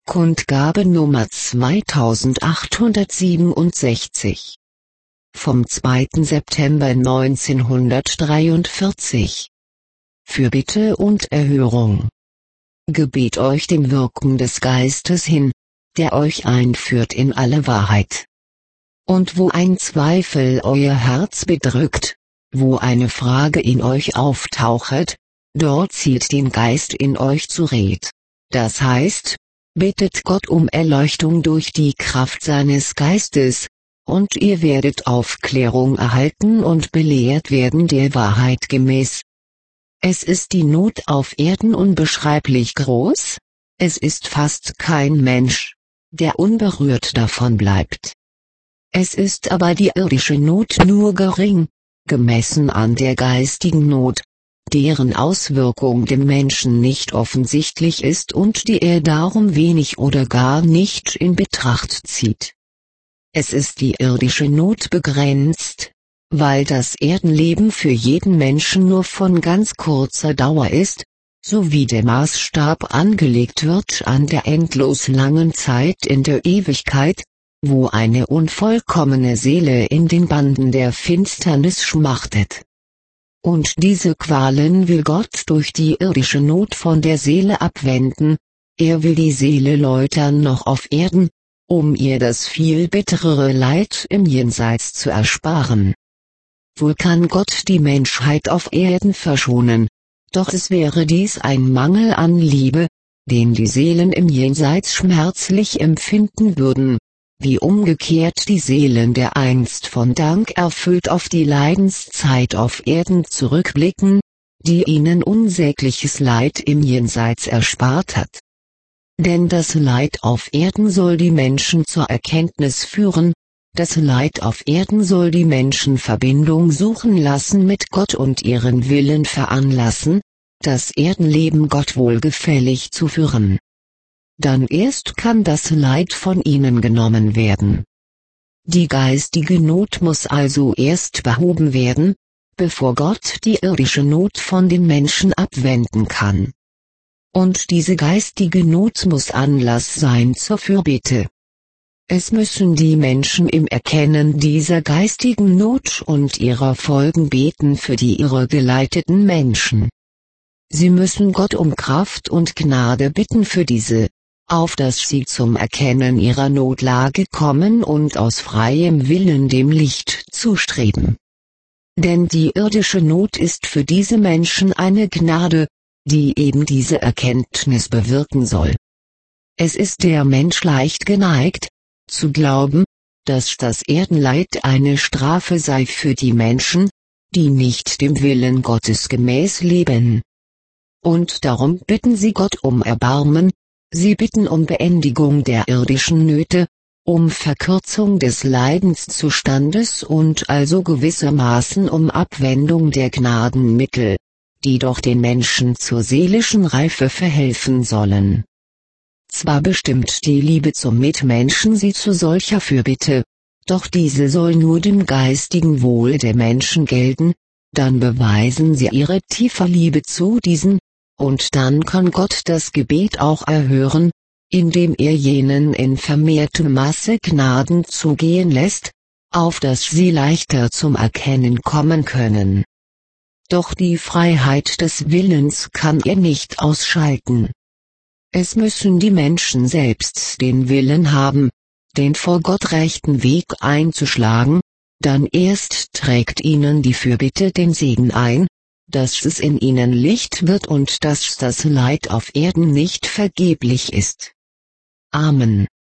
Kundgabe Nummer 2867. Vom 2. September 1943. Fürbitte und Erhörung. Gebet euch dem Wirken des Geistes hin, der euch einführt in alle Wahrheit. Und wo ein Zweifel euer Herz bedrückt, wo eine Frage in euch auftauchet, dort zieht den Geist in euch zu Red. Das heißt, bittet Gott um Erleuchtung durch die Kraft seines Geistes, und ihr werdet Aufklärung erhalten und belehrt werden der Wahrheit gemäß. Es ist die Not auf Erden unbeschreiblich groß, es ist fast kein Mensch, der unberührt davon bleibt. Es ist aber die irdische Not nur gering, gemessen an der geistigen Not, deren Auswirkung dem Menschen nicht offensichtlich ist und die er darum wenig oder gar nicht in Betracht zieht. Es ist die irdische Not begrenzt, weil das Erdenleben für jeden Menschen nur von ganz kurzer Dauer ist, so wie der Maßstab angelegt wird an der endlos langen Zeit in der Ewigkeit, wo eine unvollkommene Seele in den Banden der Finsternis schmachtet. Und diese Qualen will Gott durch die irdische Not von der Seele abwenden, er will die Seele läutern noch auf Erden, um ihr das viel bitterere Leid im Jenseits zu ersparen. Wohl kann Gott die Menschheit auf Erden verschonen, doch es wäre dies ein Mangel an Liebe, den die Seelen im Jenseits schmerzlich empfinden würden, wie umgekehrt die Seelen dereinst von Dank erfüllt auf die Leidenszeit auf Erden zurückblicken, die ihnen unsägliches Leid im Jenseits erspart hat. Denn das Leid auf Erden soll die Menschen zur Erkenntnis führen, das Leid auf Erden soll die Menschen Verbindung suchen lassen mit Gott und ihren Willen veranlassen, das Erdenleben Gott wohlgefällig zu führen. Dann erst kann das Leid von ihnen genommen werden. Die geistige Not muss also erst behoben werden, bevor Gott die irdische Not von den Menschen abwenden kann. Und diese geistige Not muss Anlass sein zur Fürbitte. Es müssen die Menschen im Erkennen dieser geistigen Not und ihrer Folgen beten für die irregeleiteten Menschen. Sie müssen Gott um Kraft und Gnade bitten für diese, auf dass sie zum Erkennen ihrer Notlage kommen und aus freiem Willen dem Licht zustreben. Denn die irdische Not ist für diese Menschen eine Gnade, die eben diese Erkenntnis bewirken soll. Es ist der Mensch leicht geneigt, zu glauben, dass das Erdenleid eine Strafe sei für die Menschen, die nicht dem Willen Gottes gemäß leben. Und darum bitten sie Gott um Erbarmen, sie bitten um Beendigung der irdischen Nöte, um Verkürzung des Leidenszustandes und also gewissermaßen um Abwendung der Gnadenmittel, die doch den Menschen zur seelischen Reife verhelfen sollen. Zwar bestimmt die Liebe zum Mitmenschen sie zu solcher Fürbitte, doch diese soll nur dem geistigen Wohl der Menschen gelten, dann beweisen sie ihre tiefe Liebe zu diesen, und dann kann Gott das Gebet auch erhören, indem er jenen in vermehrtem Maße Gnaden zugehen lässt, auf dass sie leichter zum Erkennen kommen können. Doch die Freiheit des Willens kann er nicht ausschalten. Es müssen die Menschen selbst den Willen haben, den vor Gott rechten Weg einzuschlagen, dann erst trägt ihnen die Fürbitte den Segen ein, dass es in ihnen Licht wird und dass das Leid auf Erden nicht vergeblich ist. Amen.